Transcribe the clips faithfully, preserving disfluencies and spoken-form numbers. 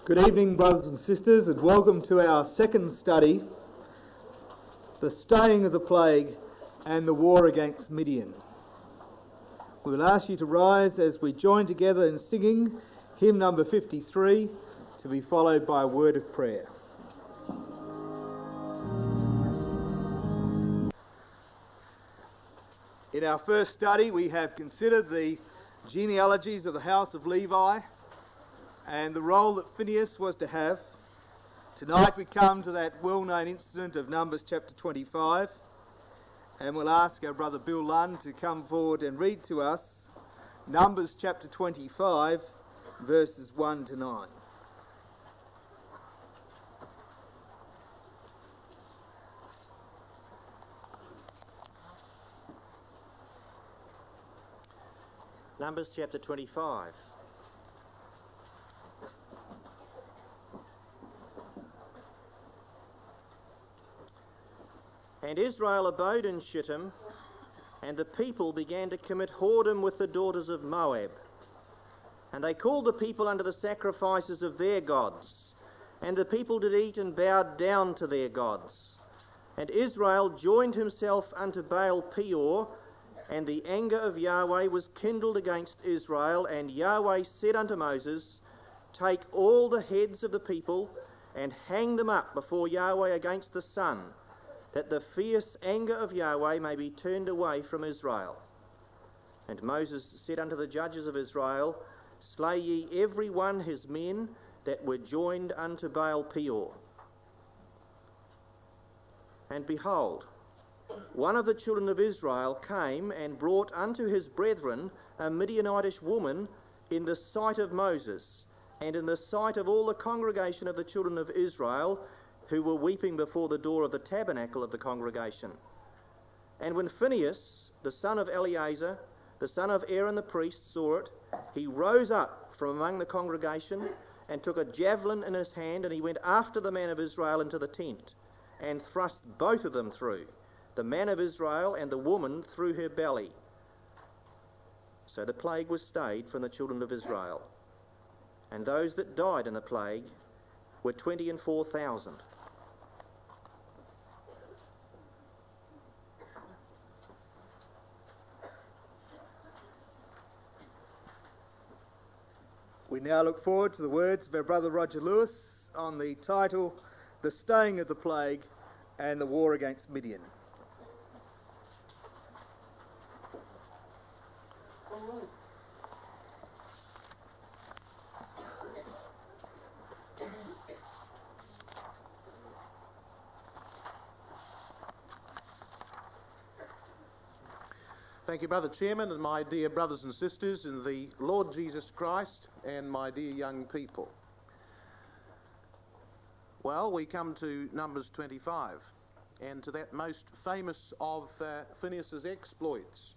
Good evening, brothers and sisters, and welcome to our second study, the staying of the plague and the war against Midian. We will ask you to rise as we join together in singing hymn number fifty-three, to be followed by a word of prayer. In our first study, we have considered the genealogies of the house of Levi and the role that Phinehas was to have. Tonight we come to that well-known incident of Numbers chapter twenty-five, and we'll ask our brother Bill Lunn to come forward and read to us Numbers chapter twenty-five, verses one to nine. Numbers chapter twenty-five. And Israel abode in Shittim, and the people began to commit whoredom with the daughters of Moab. And they called the people unto the sacrifices of their gods, and the people did eat and bowed down to their gods. And Israel joined himself unto Baal Peor, and the anger of Yahweh was kindled against Israel, and Yahweh said unto Moses, Take all the heads of the people, and hang them up before Yahweh against the sun, that the fierce anger of Yahweh may be turned away from Israel. And Moses said unto the judges of Israel, Slay ye every one his men that were joined unto Baal Peor. And behold, one of the children of Israel came and brought unto his brethren a Midianitish woman in the sight of Moses, and in the sight of all the congregation of the children of Israel, who were weeping before the door of the tabernacle of the congregation. And when Phinehas, the son of Eleazar, the son of Aaron the priest, saw it, he rose up from among the congregation, and took a javelin in his hand, and he went after the man of Israel into the tent, and thrust both of them through, the man of Israel and the woman through her belly. So the plague was stayed from the children of Israel. And those that died in the plague were twenty and four thousand. We now look forward to the words of our brother Roger Lewis on the title, The Staying of the Plague and the War Against Midian. Thank you, Brother Chairman, and my dear brothers and sisters in the Lord Jesus Christ, and my dear young people. Well, we come to Numbers twenty-five, and to that most famous of uh, Phinehas' exploits.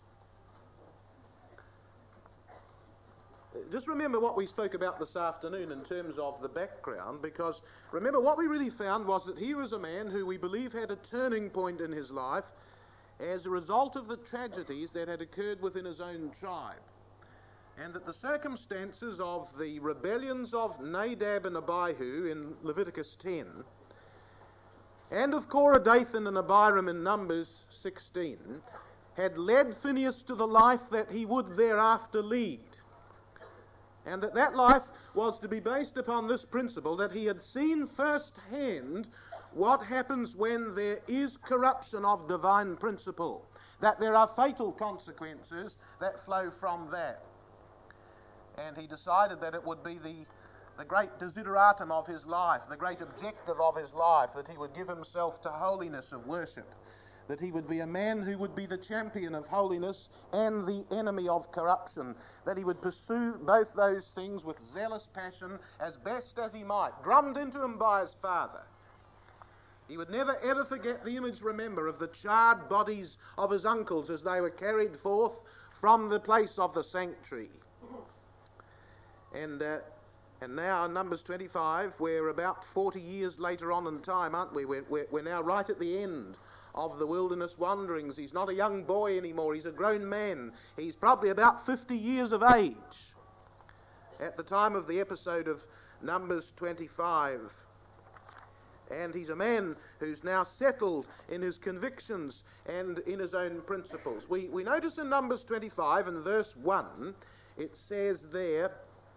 Just remember what we spoke about this afternoon in terms of the background, because remember what we really found was that here was a man who we believe had a turning point in his life as a result of the tragedies that had occurred within his own tribe, and that the circumstances of the rebellions of Nadab and Abihu in Leviticus ten, and of Korah, Dathan and Abiram in Numbers sixteen, had led Phinehas to the life that he would thereafter lead, and that that life was to be based upon this principle, that he had seen firsthand what happens when there is corruption of divine principle, that there are fatal consequences that flow from that. And he decided that it would be the, the great desideratum of his life, the great objective of his life, that he would give himself to holiness of worship, that he would be a man who would be the champion of holiness and the enemy of corruption, that he would pursue both those things with zealous passion as best as he might, drummed into him by his father. He would never ever forget the image, remember, of the charred bodies of his uncles as they were carried forth from the place of the sanctuary. And uh, and now in Numbers twenty-five, we're about forty years later on in time, aren't we? We're, we're, we're now right at the end of the wilderness wanderings. He's not a young boy anymore. He's a grown man. He's probably about fifty years of age at the time of the episode of Numbers twenty-five. And he's a man who's now settled in his convictions and in his own principles. We, we notice in Numbers twenty-five and verse one, it says there,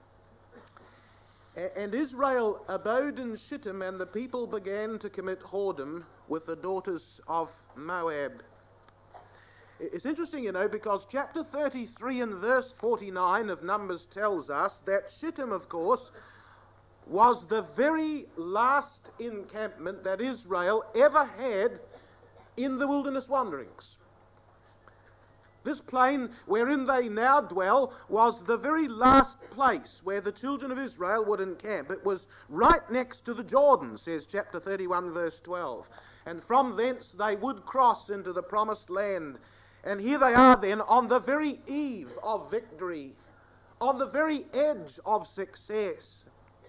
"And Israel abode in Shittim, and the people began to commit whoredom with the daughters of Moab." It's interesting, you know, because chapter thirty-three and verse forty-nine of Numbers tells us that Shittim, of course, was the very last encampment that Israel ever had in the wilderness wanderings. This plain wherein they now dwell was the very last place where the children of Israel would encamp. It was right next to the Jordan, says chapter thirty-one, verse twelve. And from thence they would cross into the promised land. And here they are then on the very eve of victory, on the very edge of success.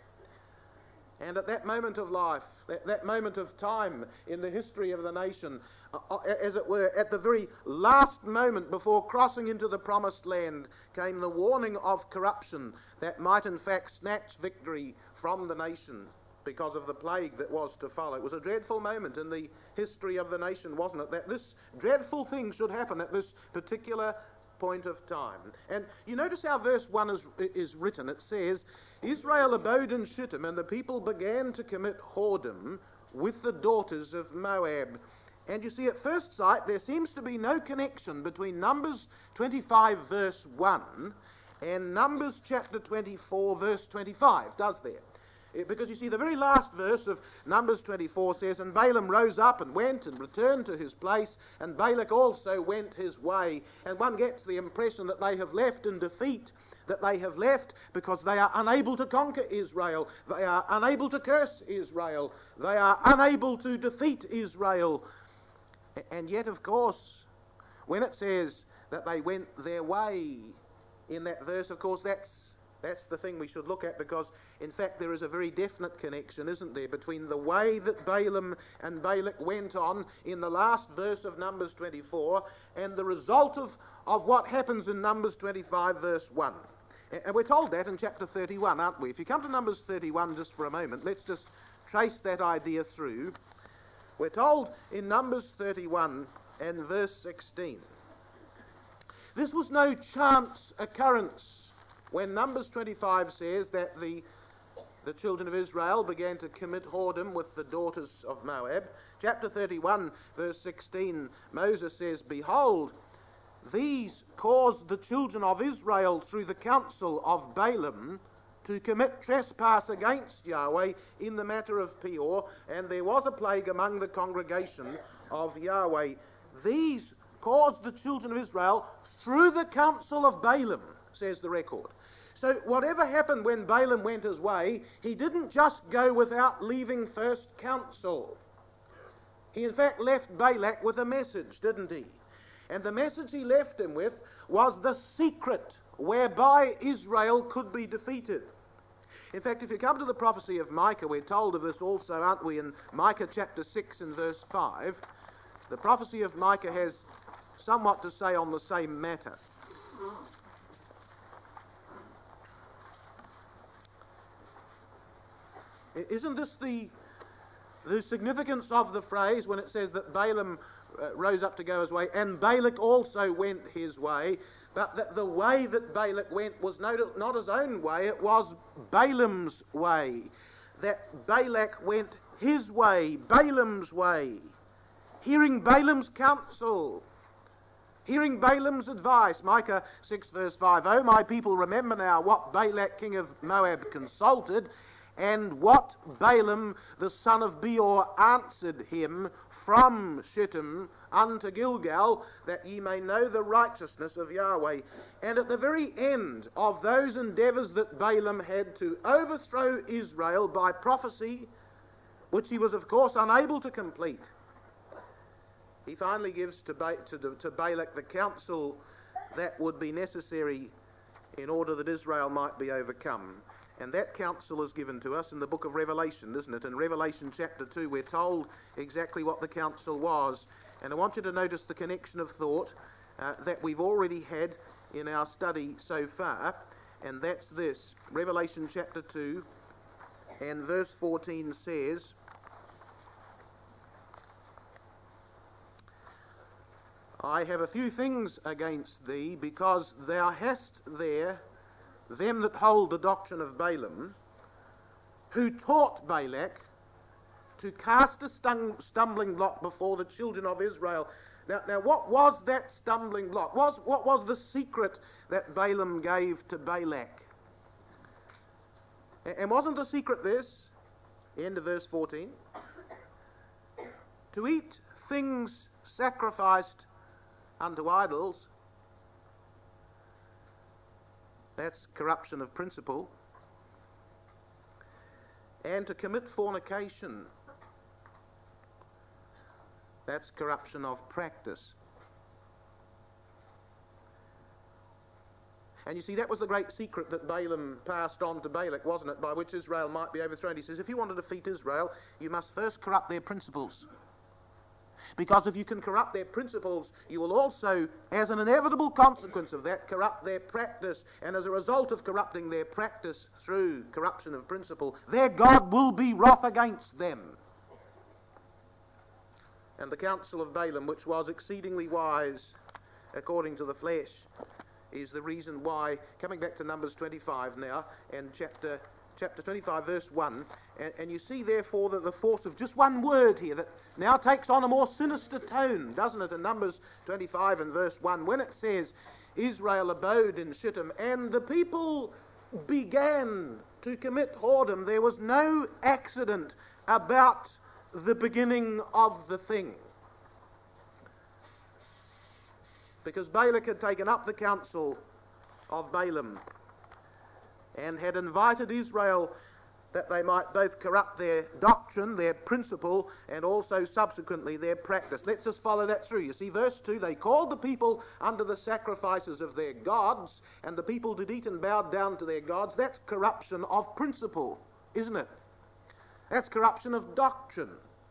And at that moment of life, that, that moment of time in the history of the nation, uh, as it were, at the very last moment before crossing into the promised land, came the warning of corruption that might in fact snatch victory from the nation because of the plague that was to follow. It was a dreadful moment in the history of the nation, wasn't it, that this dreadful thing should happen at this particular point of time. And you notice how verse one is, is written. It says, "Israel abode in Shittim, and the people began to commit whoredom with the daughters of Moab." And you see, at first sight, there seems to be no connection between Numbers twenty-five, verse one, and Numbers chapter twenty-four, verse twenty-five, does there? Because you see, the very last verse of Numbers twenty-four says, "And Balaam rose up and went and returned to his place, and Balak also went his way." And one gets the impression that they have left in defeat, that they have left because they are unable to conquer Israel, they are unable to curse Israel, they are unable to defeat Israel. And yet, of course, when it says that they went their way in that verse, of course, that's That's the thing we should look at, because, in fact, there is a very definite connection, isn't there, between the way that Balaam and Balak went on in the last verse of Numbers twenty-four and the result of, of what happens in Numbers twenty-five, verse one. And we're told that in chapter thirty-one, aren't we? If you come to Numbers thirty-one just for a moment, let's just trace that idea through. We're told in Numbers thirty-one and verse sixteen, "This was no chance occurrence." When Numbers twenty-five says that the, the children of Israel began to commit whoredom with the daughters of Moab, chapter thirty-one, verse sixteen, Moses says, "Behold, these caused the children of Israel through the counsel of Balaam to commit trespass against Yahweh in the matter of Peor, and there was a plague among the congregation of Yahweh." These caused the children of Israel through the counsel of Balaam, says the record. So whatever happened when Balaam went his way, he didn't just go without leaving first counsel. He in fact left Balak with a message, didn't he? And the message he left him with was the secret whereby Israel could be defeated. In fact, if you come to the prophecy of Micah, we're told of this also, aren't we, in Micah chapter six and verse five. The prophecy of Micah has somewhat to say on the same matter. Isn't this the, the significance of the phrase when it says that Balaam uh, rose up to go his way, and Balak also went his way, but that the way that Balak went was not, not his own way, it was Balaam's way. That Balak went his way, Balaam's way, hearing Balaam's counsel, hearing Balaam's advice. Micah six verse five, "O my people, remember now what Balak king of Moab consulted, and what Balaam the son of Beor answered him from Shittim unto Gilgal, that ye may know the righteousness of Yahweh." And at the very end of those endeavours that Balaam had to overthrow Israel by prophecy, which he was of course unable to complete, he finally gives to, ba- to, to Balak the counsel that would be necessary in order that Israel might be overcome. And that counsel is given to us in the book of Revelation, isn't it? In Revelation chapter two, we're told exactly what the counsel was. And I want you to notice the connection of thought uh, that we've already had in our study so far, and that's this. Revelation chapter two And verse fourteen says, I have a few things against thee, because thou hast there them that hold the doctrine of Balaam, who taught Balak to cast a stum- stumbling block before the children of Israel. Now, now, what was that stumbling block? Was, what was the secret that Balaam gave to Balak? And, and wasn't the secret this? End of verse fourteen. To eat things sacrificed unto idols. That's corruption of principle. And to commit fornication. That's corruption of practice. And you see, that was the great secret that Balaam passed on to Balak, wasn't it, by which Israel might be overthrown. He says, if you want to defeat Israel, you must first corrupt their principles. Because if you can corrupt their principles, you will also, as an inevitable consequence of that, corrupt their practice. And as a result of corrupting their practice through corruption of principle, their God will be wroth against them. And the counsel of Balaam, which was exceedingly wise according to the flesh, is the reason why, coming back to Numbers twenty-five now, and chapter chapter twenty-five, verse one, and, and you see therefore that the force of just one word here that now takes on a more sinister tone, doesn't it, in Numbers twenty-five and verse one, when it says, Israel abode in Shittim, and the people began to commit whoredom. There was no accident about the beginning of the thing. Because Balak had taken up the counsel of Balaam and had invited Israel that they might both corrupt their doctrine, their principle, and also subsequently their practice. Let's just follow that through. You see, verse two, they called the people unto the sacrifices of their gods, and the people did eat and bowed down to their gods. That's corruption of principle, isn't it? That's corruption of doctrine.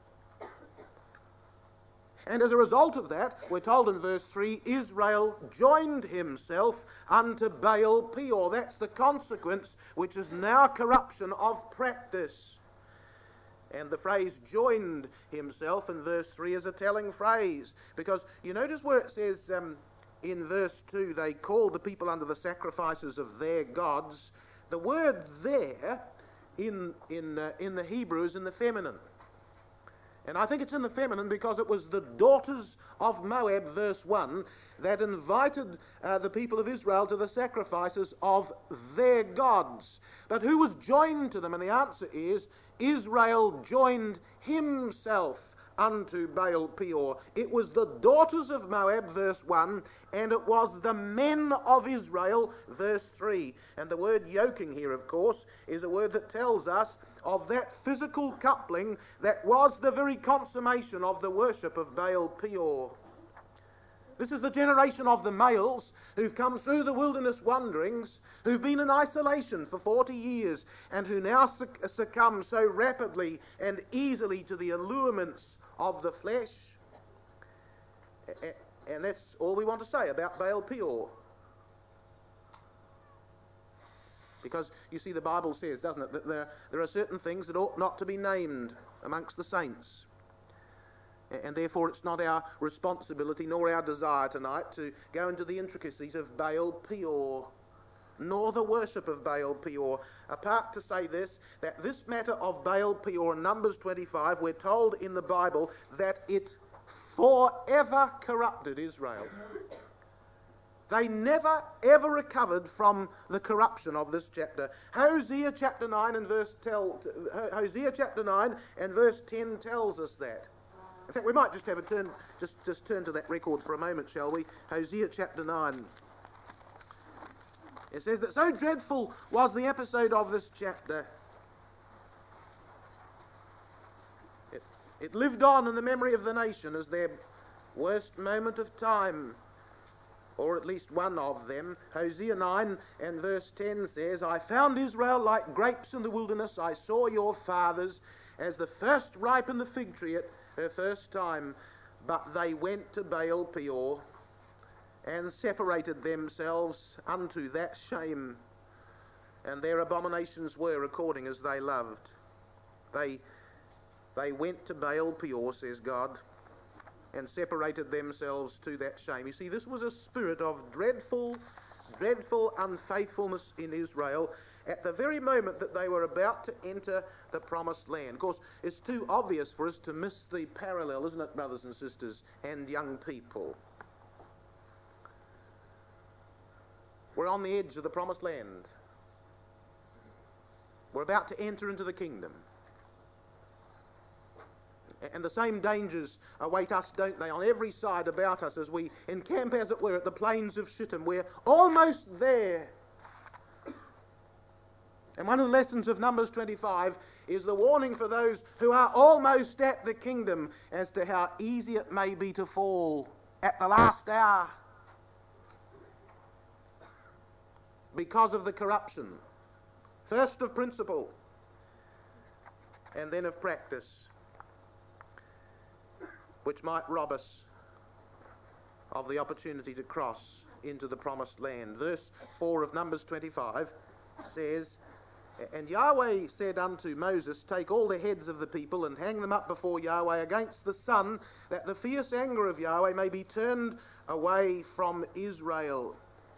And as a result of that, we're told in verse three, Israel joined himself unto Baal Peor. That's the consequence, which is now corruption of practice. And the phrase joined himself in verse three is a telling phrase, because you notice where it says um, in verse two, they called the people unto the sacrifices of their gods. The word there in, in, uh, in the Hebrew is in the feminine. And I think it's in the feminine because it was the daughters of Moab, verse one, that invited uh, the people of Israel to the sacrifices of their gods. But who was joined to them? And the answer is, Israel joined himself unto Baal Peor. It was the daughters of Moab, verse one, and it was the men of Israel, verse three. And the word yoking here, of course, is a word that tells us of that physical coupling that was the very consummation of the worship of Baal Peor. This is the generation of the males who've come through the wilderness wanderings, who've been in isolation for forty years, and who now succumb so rapidly and easily to the allurements of the flesh. And that's all we want to say about Baal Peor. Because, you see, the Bible says, doesn't it, that there, there are certain things that ought not to be named amongst the saints. And therefore it's not our responsibility nor our desire tonight to go into the intricacies of Baal Peor, nor the worship of Baal Peor, apart to say this, that this matter of Baal Peor in Numbers twenty-five, we're told in the Bible that it forever corrupted Israel. They never, ever recovered from the corruption of this chapter. Hosea chapter nine and verse tell, Hosea chapter nine and verse ten tells us that. In fact, we might just have a turn, just, just turn to that record for a moment, shall we? Hosea chapter nine. It says that so dreadful was the episode of this chapter. It, it lived on in the memory of the nation as their worst moment of time, or at least one of them. Hosea nine and verse ten says, I found Israel like grapes in the wilderness. I saw your fathers as the first ripen the fig tree at her first time. But they went to Baal Peor and separated themselves unto that shame. and their abominations were according as they loved. They, they went to Baal Peor, says God, and separated themselves to that shame. You see, this was a spirit of dreadful, dreadful unfaithfulness in Israel at the very moment that they were about to enter the promised land. Of course, it's too obvious for us to miss the parallel, isn't it, brothers and sisters, and young people? We're on the edge of the promised land. We're about to enter into the kingdom. And the same dangers await us, don't they, on every side about us as we encamp, as it were, at the plains of Shittim. We're almost there. And one of the lessons of Numbers twenty-five is the warning for those who are almost at the kingdom as to how easy it may be to fall at the last hour because of the corruption, first of principle and then of practice, which might rob us of the opportunity to cross into the promised land. Verse four of Numbers twenty-five says, "And Yahweh said unto Moses, Take all the heads of the people and hang them up before Yahweh against the sun, that the fierce anger of Yahweh may be turned away from Israel."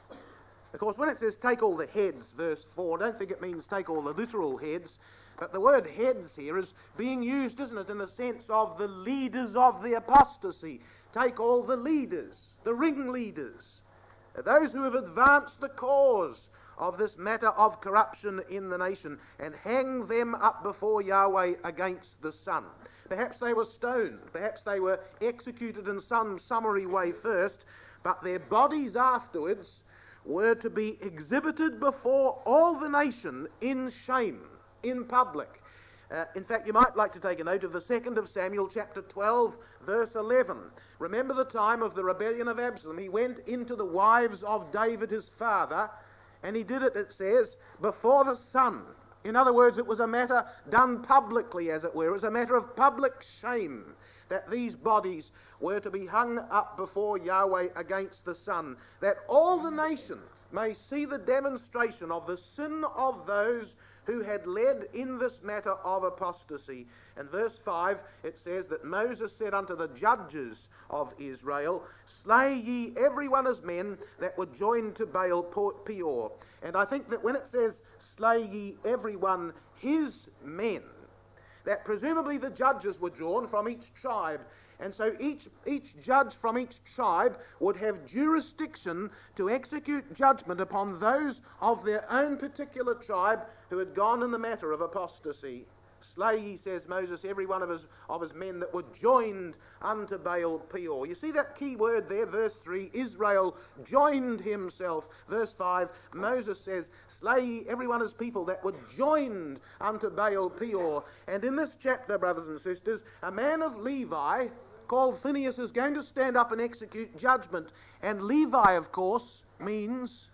Of course, when it says take all the heads, verse four, don't think it means take all the literal heads, but the word heads here is being used, isn't it, in the sense of the leaders of the apostasy. Take all the leaders, the ringleaders, those who have advanced the cause of this matter of corruption in the nation, and hang them up before Yahweh against the sun. Perhaps they were stoned, perhaps they were executed in some summary way first, but their bodies afterwards were to be exhibited before all the nation in shame, in public. Uh, in fact, you might like to take a note of the second of Samuel, chapter twelve, verse eleven. Remember the time of the rebellion of Absalom. He went into the wives of David his father, and he did it, it says, before the sun. In other words, it was a matter done publicly, as it were. It was a matter of public shame that these bodies were to be hung up before Yahweh against the sun, that all the nation may see the demonstration of the sin of those who had led in this matter of apostasy. And verse five, it says that Moses said unto the judges of Israel, Slay ye every one as men that were joined to Baal Peor. And I think that when it says, Slay ye every one his men, that presumably the judges were drawn from each tribe. And so each, each judge from each tribe would have jurisdiction to execute judgment upon those of their own particular tribe who had gone in the matter of apostasy. Slay ye, says Moses, every one of his, of his men that were joined unto Baal Peor. You see that key word there, verse three, Israel joined himself. Verse five, Moses says, slay ye every one of his people that were joined unto Baal Peor. And in this chapter, brothers and sisters, a man of Levi called Phinehas is going to stand up and execute judgment. And Levi, of course, means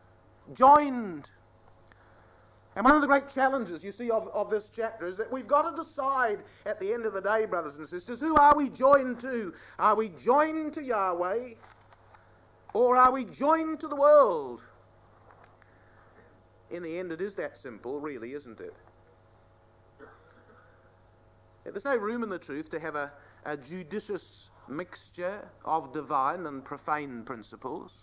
joined. And one of the great challenges, you see, of, of this chapter is that we've got to decide at the end of the day, brothers and sisters, who are we joined to? Are we joined to Yahweh, or are we joined to the world? In the end, it is that simple, really, isn't it? There's no room in the truth to have a, a judicious mixture of divine and profane principles.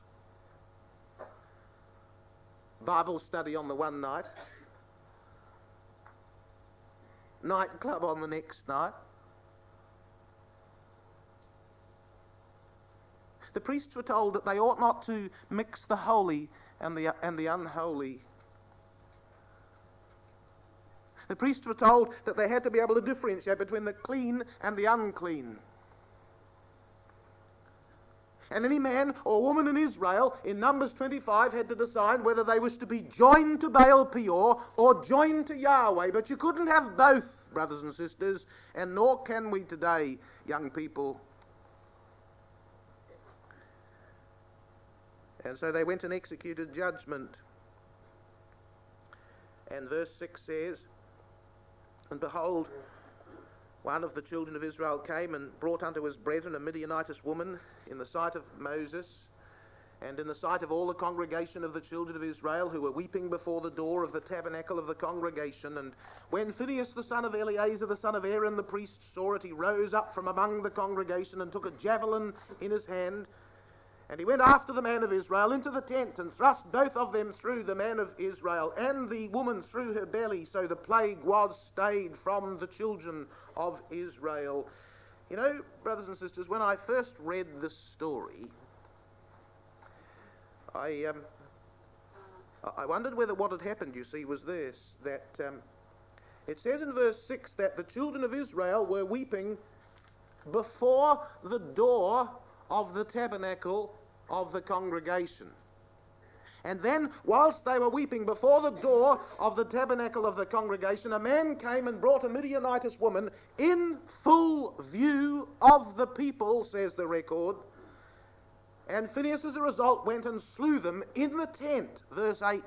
Bible study on the one night, nightclub on the next night. The priests were told that they ought not to mix the holy and the, and the unholy. The priests were told that they had to be able to differentiate between the clean and the unclean. And any man or woman in Israel in Numbers twenty-five had to decide whether they wished to be joined to Baal Peor or joined to Yahweh. But you couldn't have both, brothers and sisters, and nor can we today, young people. And so they went and executed judgment. And verse six says, And behold, one of the children of Israel came and brought unto his brethren a Midianitess woman in the sight of Moses. and in the sight of all the congregation of the children of Israel, who were weeping before the door of the tabernacle of the congregation. And when Phinehas the son of Eleazar the son of Aaron the priest saw it, he rose up from among the congregation and took a javelin in his hand, and he went after the man of Israel into the tent, and thrust both of them through, the man of Israel and the woman through her belly, so the plague was stayed from the children of Israel. You know, brothers and sisters, when I first read this story, I um, I wondered whether what had happened, you see, was this, that um, it says in verse six that the children of Israel were weeping before the door of the tabernacle of the congregation. And then, whilst they were weeping before the door of the tabernacle of the congregation, a man came and brought a Midianitess woman in full view of the people, says the record. And Phinehas, as a result, went and slew them in the tent, verse eight.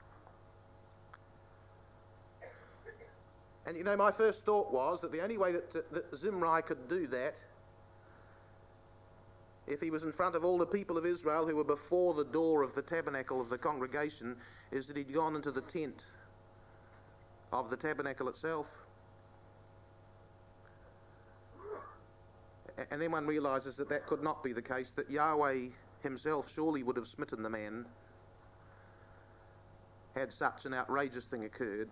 And you know, my first thought was that the only way that, uh, that Zimri could do that, if he was in front of all the people of Israel who were before the door of the tabernacle of the congregation, is that he'd gone into the tent of the tabernacle itself. And then one realizes that that could not be the case, that Yahweh himself surely would have smitten the man had such an outrageous thing occurred.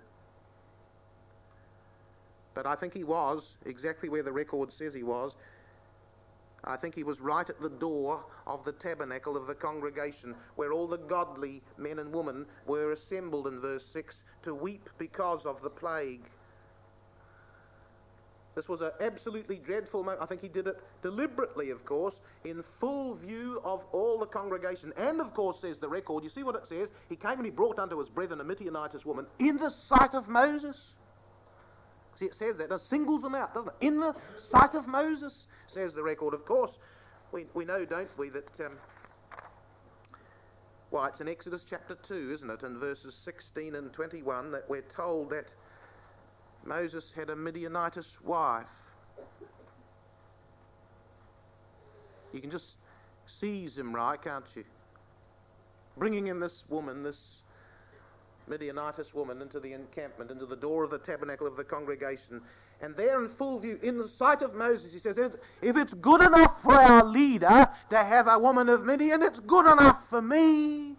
But I think he was exactly where the record says he was. I think he was right at the door of the tabernacle of the congregation, where all the godly men and women were assembled in verse six to weep because of the plague. This was an absolutely dreadful moment. I think he did it deliberately, of course, in full view of all the congregation. And, of course, says the record, you see what it says? He came and he brought unto his brethren a Midianitess woman in the sight of Moses. See, it says that. It singles them out, doesn't it? In the sight of Moses, says the record. Of course, we, we know, don't we, that... Um, well, it's in Exodus chapter two, isn't it, in verses sixteen and twenty-one, that we're told that Moses had a Midianitess wife. You can just see Zimri, can't you? Bringing in this woman, this Midianitess woman, into the encampment, into the door of the tabernacle of the congregation. And there in full view, in the sight of Moses, he says, if it's good enough for our leader to have a woman of Midian, it's good enough for me.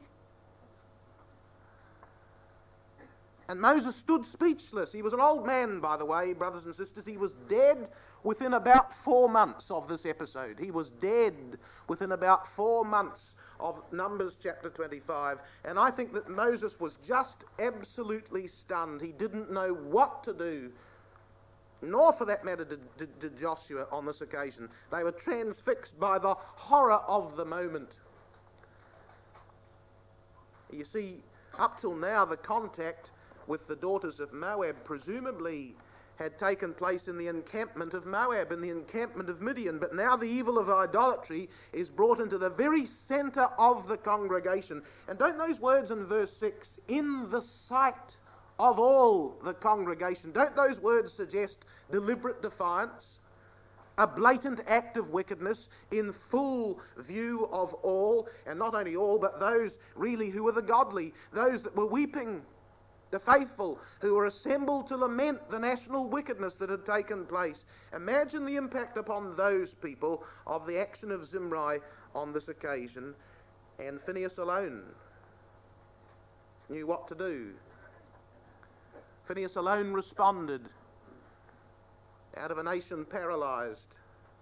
And Moses stood speechless. He was an old man, by the way, brothers and sisters. He was dead within about four months of this episode. He was dead within about four months of Numbers chapter twenty-five. And I think that Moses was just absolutely stunned. He didn't know what to do, nor for that matter did, did, did Joshua on this occasion. They were transfixed by the horror of the moment. You see, up till now, the contact with the daughters of Moab presumably had taken place in the encampment of Moab, in the encampment of Midian. But now the evil of idolatry is brought into the very centre of the congregation. And don't those words in verse six, in the sight of all the congregation, don't those words suggest deliberate defiance? A blatant act of wickedness in full view of all, and not only all, but those really who were the godly, those that were weeping, the faithful, who were assembled to lament the national wickedness that had taken place. Imagine the impact upon those people of the action of Zimri on this occasion. And Phinehas alone knew what to do. Phinehas alone responded out of a nation paralyzed.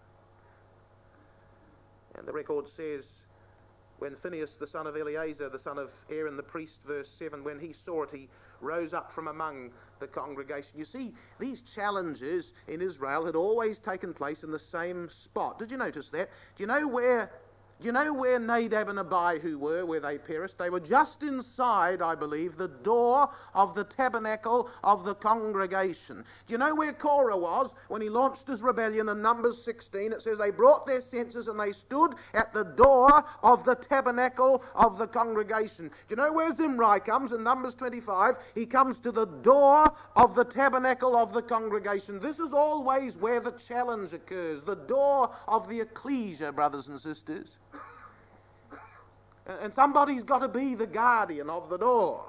And the record says, when Phinehas, the son of Eleazar, the son of Aaron the priest, verse seven, when he saw it, he rose up from among the congregation. You see, these challenges in Israel had always taken place in the same spot. Did you notice that? Do you know where... Do you know where Nadab and Abihu were, where they perished? They were just inside, I believe, the door of the tabernacle of the congregation. Do you know where Korah was when he launched his rebellion in Numbers sixteen? It says they brought their censers and they stood at the door of the tabernacle of the congregation. Do you know where Zimri comes in Numbers twenty-five? He comes to the door of the tabernacle of the congregation. This is always where the challenge occurs, the door of the ecclesia, brothers and sisters. And somebody's got to be the guardian of the door.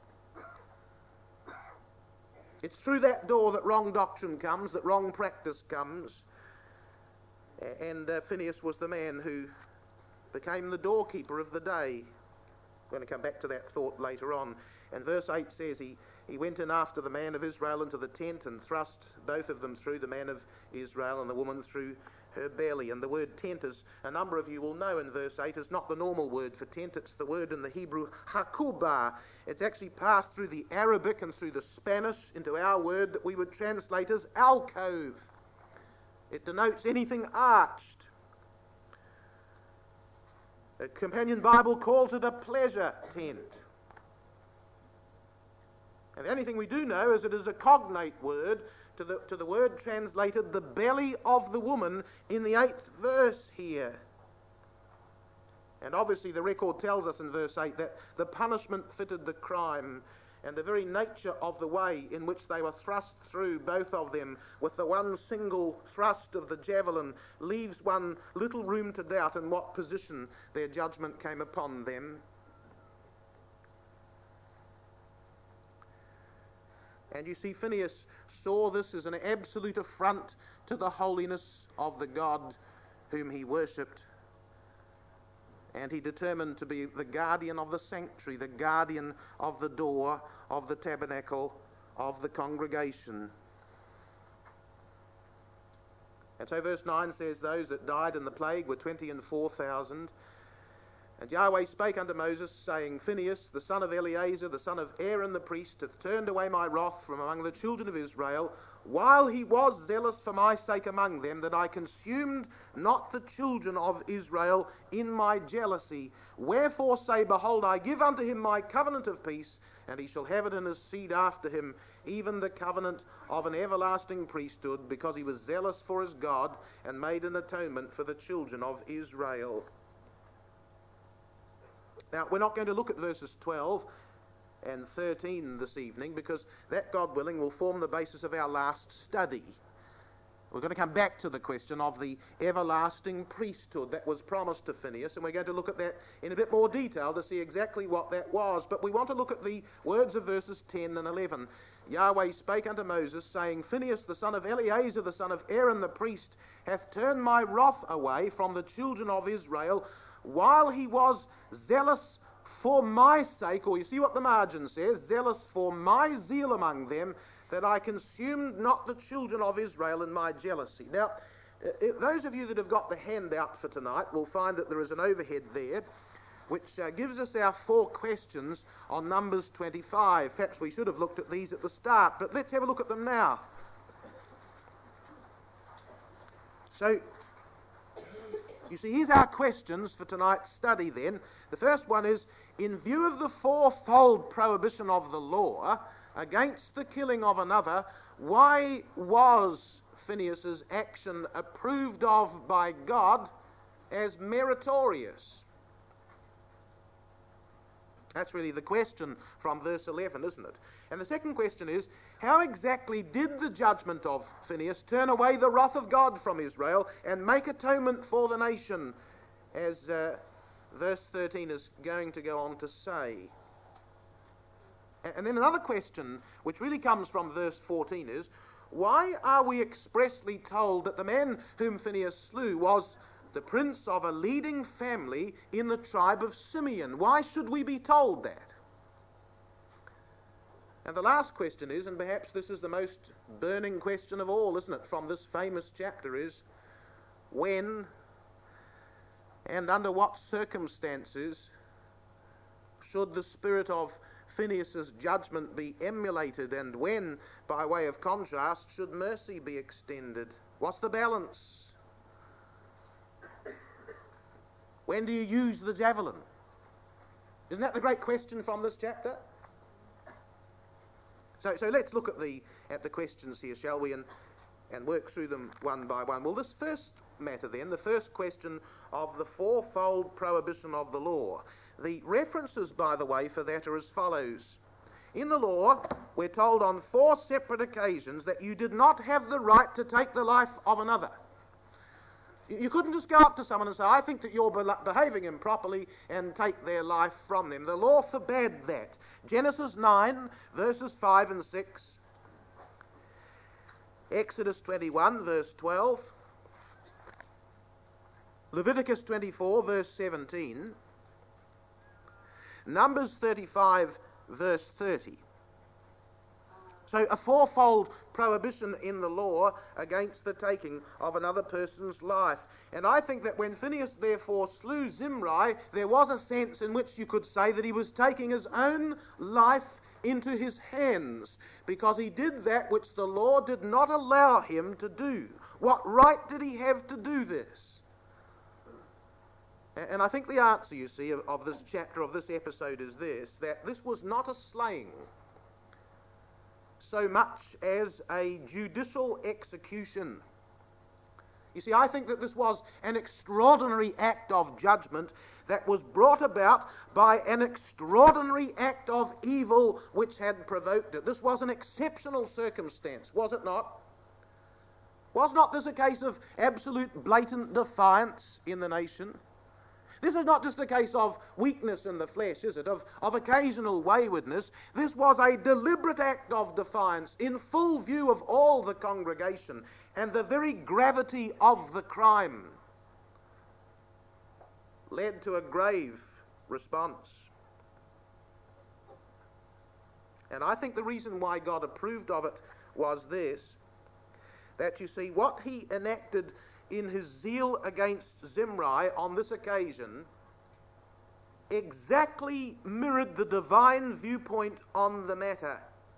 It's through that door that wrong doctrine comes, that wrong practice comes. And uh, Phinehas was the man who became the doorkeeper of the day. I'm going to come back to that thought later on. And verse eight says, he, he went in after the man of Israel into the tent and thrust both of them through, the man of Israel and the woman through her belly. And the word tent, as a number of you will know in verse eight, is not the normal word for tent. It's the word in the Hebrew hakubah. It's actually passed through the Arabic and through the Spanish into our word that we would translate as alcove. It denotes anything arched. A companion Bible calls it a pleasure tent. And the only thing we do know is it is a cognate word to the, to the word translated the belly of the woman in the eighth verse here. And obviously the record tells us in verse eight that the punishment fitted the crime, and the very nature of the way in which they were thrust through, both of them, with the one single thrust of the javelin, leaves one little room to doubt in what position their judgment came upon them. And you see, Phinehas saw this as an absolute affront to the holiness of the God whom he worshipped. And he determined to be the guardian of the sanctuary, the guardian of the door, of the tabernacle, of the congregation. And so verse nine says, those that died in the plague were twenty and four thousand. And Yahweh spake unto Moses, saying, Phinehas, the son of Eleazar, the son of Aaron the priest, hath turned away my wrath from among the children of Israel, while he was zealous for my sake among them, that I consumed not the children of Israel in my jealousy. Wherefore say, behold, I give unto him my covenant of peace, and he shall have it in his seed after him, even the covenant of an everlasting priesthood, because he was zealous for his God, and made an atonement for the children of Israel. Now, we're not going to look at verses twelve and thirteen this evening, because that, God willing, will form the basis of our last study. We're going to come back to the question of the everlasting priesthood that was promised to Phinehas, and we're going to look at that in a bit more detail to see exactly what that was. But we want to look at the words of verses ten and eleven. Yahweh spake unto Moses, saying, Phinehas, the son of Eleazar, the son of Aaron the priest, hath turned my wrath away from the children of Israel, while he was zealous for my sake, or you see what the margin says, zealous for my zeal among them, that I consumed not the children of Israel in my jealousy. Now, if those of you that have got the handout for tonight will find that there is an overhead there, which uh, gives us our four questions on Numbers twenty-five. Perhaps we should have looked at these at the start, but let's have a look at them now. So, you see, here's our questions for tonight's study then. The first one is, in view of the fourfold prohibition of the law against the killing of another, why was Phinehas' action approved of by God as meritorious? That's really the question from verse eleven, isn't it? And the second question is, how exactly did the judgment of Phinehas turn away the wrath of God from Israel and make atonement for the nation, as uh, verse thirteen is going to go on to say? And then another question, which really comes from verse fourteen, is, why are we expressly told that the man whom Phinehas slew was the prince of a leading family in the tribe of Simeon? Why should we be told that? And the last question is, and perhaps this is the most burning question of all, isn't it, from this famous chapter, is, when and under what circumstances should the spirit of Phinehas' judgment be emulated, and when, by way of contrast, should mercy be extended? What's the balance? When do you use the javelin? Isn't that the great question from this chapter? So, so let's look at the at the questions here, shall we, and, and work through them one by one. Well, this first matter then, the first question of the fourfold prohibition of the law. The references, by the way, for that are as follows. In the law, we're told on four separate occasions that you did not have the right to take the life of another. You you couldn't just go up to someone and say, I think that you're be- behaving improperly, and take their life from them. The law forbade that. Genesis nine, verses five and six. Exodus twenty-one, verse twelve. Leviticus twenty-four, verse seventeen. Numbers thirty-five, verse thirty. So a fourfold prohibition in the law against the taking of another person's life. And I think that when Phinehas therefore slew Zimri, there was a sense in which you could say that he was taking his own life into his hands, because he did that which the law did not allow him to do. What right did he have to do this? And I think the answer, you see, of, of this chapter, of this episode, is this, that this was not a slaying so much as a judicial execution. You see, I think that this was an extraordinary act of judgment that was brought about by an extraordinary act of evil which had provoked it. This was an exceptional circumstance, was it not? Was not this a case of absolute blatant defiance in the nation? This is not just a case of weakness in the flesh, is it? Of, of occasional waywardness. This was a deliberate act of defiance in full view of all the congregation, and the very gravity of the crime led to a grave response. And I think the reason why God approved of it was this, that you see, what he enacted in his zeal against Zimri on this occasion exactly mirrored the divine viewpoint on the matter.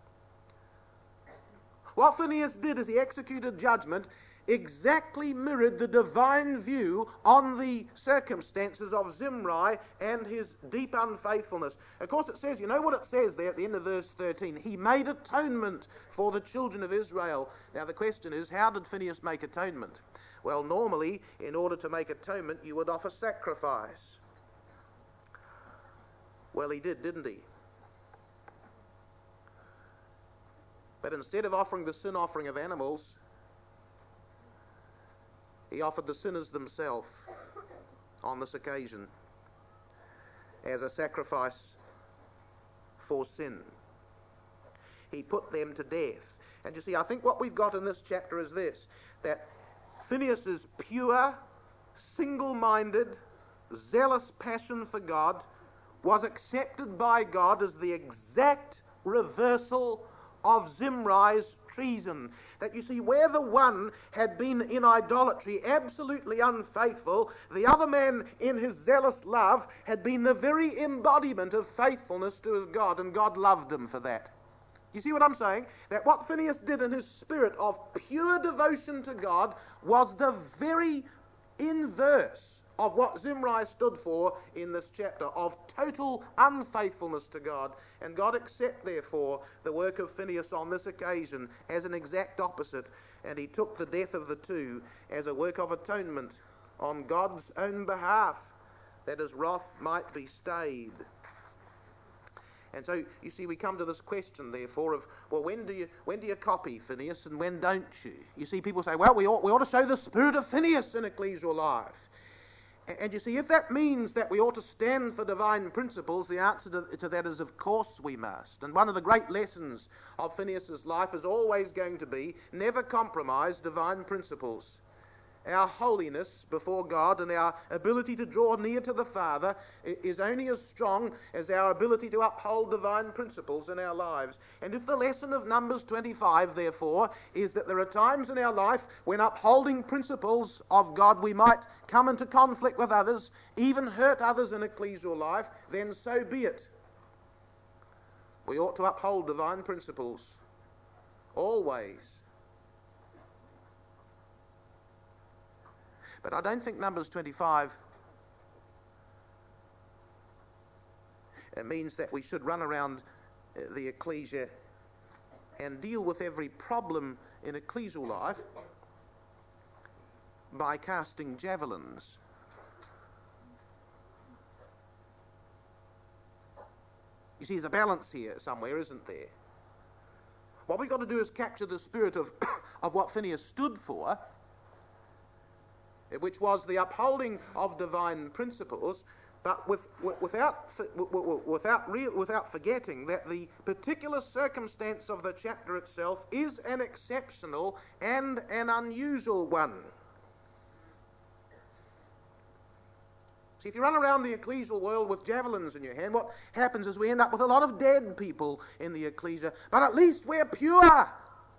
What Phinehas did as he executed judgment exactly mirrored the divine view on the circumstances of Zimri and his deep unfaithfulness. Of course, it says, you know what it says there at the end of verse thirteen? He made atonement for the children of Israel. Now the question is, how did Phinehas make atonement? Well, normally, in order to make atonement, you would offer sacrifice. Well, he did, didn't he? But instead of offering the sin offering of animals, he offered the sinners themselves on this occasion as a sacrifice for sin. He put them to death. And you see, I think what we've got in this chapter is this, that Phinehas' pure, single-minded, zealous passion for God was accepted by God as the exact reversal of Zimri's treason. That you see, where the one had been in idolatry absolutely unfaithful, the other man in his zealous love had been the very embodiment of faithfulness to his God, and God loved him for that. You see what I'm saying? That what Phinehas did in his spirit of pure devotion to God was the very inverse of what Zimri stood for in this chapter, of total unfaithfulness to God. And God accepted, therefore, the work of Phinehas on this occasion as an exact opposite, and he took the death of the two as a work of atonement on God's own behalf, that his wrath might be stayed. And so, you see, we come to this question, therefore, of, well, when do you when do you copy Phinehas and when don't you? You see, people say, well, we ought, we ought to show the spirit of Phinehas in ecclesial life. And, and you see, if that means that we ought to stand for divine principles, the answer to, to that is, of course we must. And one of the great lessons of Phinehas' life is always going to be, never compromise divine principles. Our holiness before God and our ability to draw near to the Father is only as strong as our ability to uphold divine principles in our lives. And if the lesson of Numbers twenty-five, therefore, is that there are times in our life when upholding principles of God we might come into conflict with others, even hurt others in ecclesial life, then so be it. We ought to uphold divine principles always. But I don't think Numbers twenty-five, it means that we should run around the ecclesia and deal with every problem in ecclesial life by casting javelins. You see, there's a balance here somewhere, isn't there? What we've got to do is capture the spirit of, of what Phinehas stood for. which was the upholding of divine principles, but with, without, without, real, without forgetting that the particular circumstance of the chapter itself is an exceptional and an unusual one. See, if you run around the ecclesial world with javelins in your hand, what happens is we end up with a lot of dead people in the ecclesia, but at least we're pure.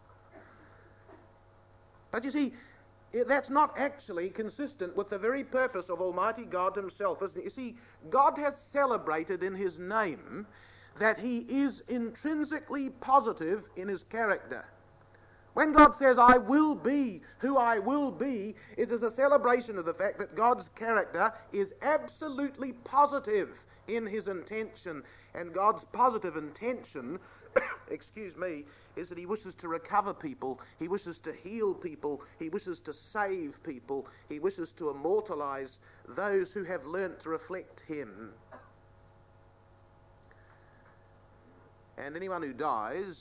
But you see, that's not actually consistent with the very purpose of Almighty God himself, isn't it? You see, God has celebrated in his name that he is intrinsically positive in his character. When God says, I will be who I will be, it is a celebration of the fact that God's character is absolutely positive in his intention. And God's positive intention, excuse me, is that he wishes to recover people, he wishes to heal people, he wishes to save people, he wishes to immortalize those who have learnt to reflect him. And anyone who dies,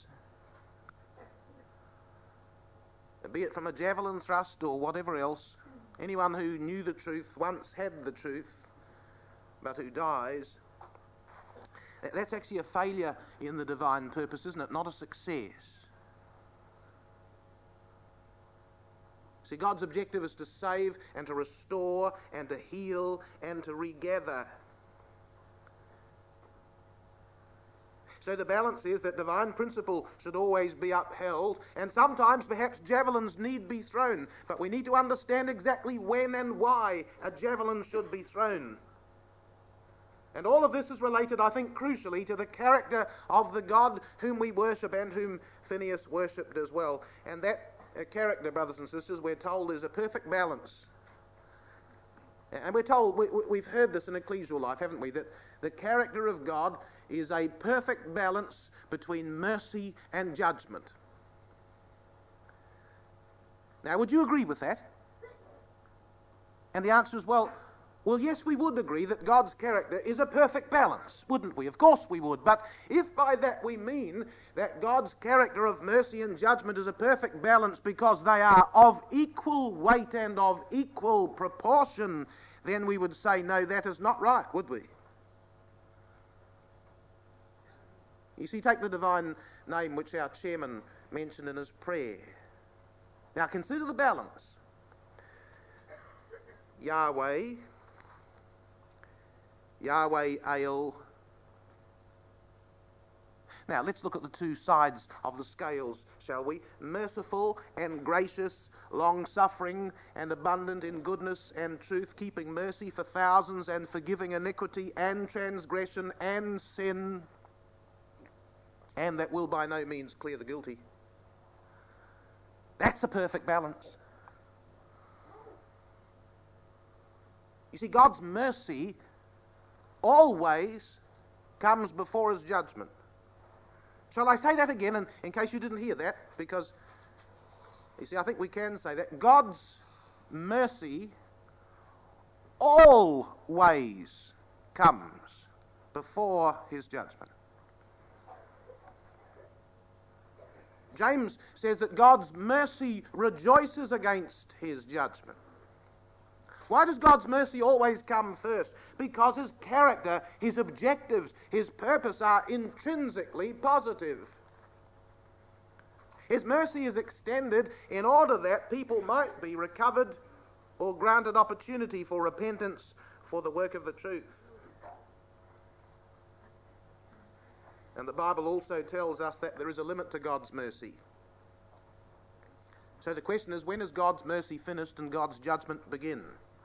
be it from a javelin thrust or whatever else, anyone who knew the truth, once had the truth, but who dies, that's actually a failure in the divine purpose, isn't it? Not a success. See, God's objective is to save and to restore and to heal and to regather. So the balance is that divine principle should always be upheld, and sometimes perhaps javelins need be thrown, but we need to understand exactly when and why a javelin should be thrown. And all of this is related, I think, crucially to the character of the God whom we worship and whom Phineas worshipped as well. And that uh, character, brothers and sisters, we're told is a perfect balance. And we're told, we, we've heard this in ecclesial life, haven't we, that the character of God is a perfect balance between mercy and judgment. Now, would you agree with that? And the answer is, well, well, yes, we would agree that God's character is a perfect balance, wouldn't we? Of course we would. But if by that we mean that God's character of mercy and judgment is a perfect balance because they are of equal weight and of equal proportion, then we would say, no, that is not right, would we? You see, take the divine name which our chairman mentioned in his prayer. Now consider the balance. Yahweh, Yahweh El. Now let's look at the two sides of the scales, shall we? Merciful and gracious, long-suffering and abundant in goodness and truth, keeping mercy for thousands and forgiving iniquity and transgression and sin, and that will by no means clear the guilty. That's a perfect balance. You see, God's mercy always comes before his judgment. Shall I say that again, in, in case you didn't hear that? Because, you see, I think we can say that. God's mercy always comes before his judgment. James says that God's mercy rejoices against his judgment. Why does God's mercy always come first? Because his character, his objectives, his purpose are intrinsically positive. His mercy is extended in order that people might be recovered or granted opportunity for repentance for the work of the truth. And the Bible also tells us that there is a limit to God's mercy. So the question is, when is God's mercy finished and God's judgment begin?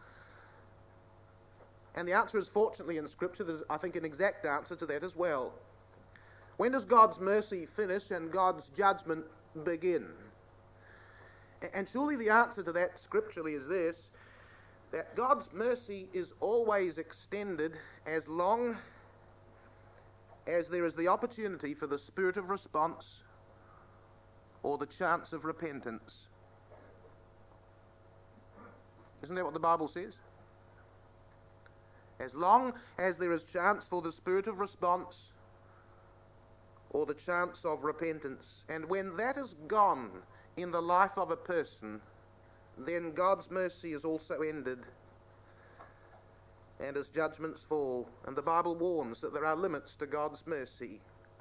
And the answer is, fortunately, in Scripture, there's, I think, an exact answer to that as well. When does God's mercy finish and God's judgment begin? And surely the answer to that scripturally is this, that God's mercy is always extended as long as there is the opportunity for the spirit of response or the chance of repentance. Isn't that what the Bible says? As long as there is chance for the spirit of response or the chance of repentance. And when that is gone in the life of a person, then God's mercy is also ended, and his judgments fall. And the Bible warns that there are limits to God's mercy.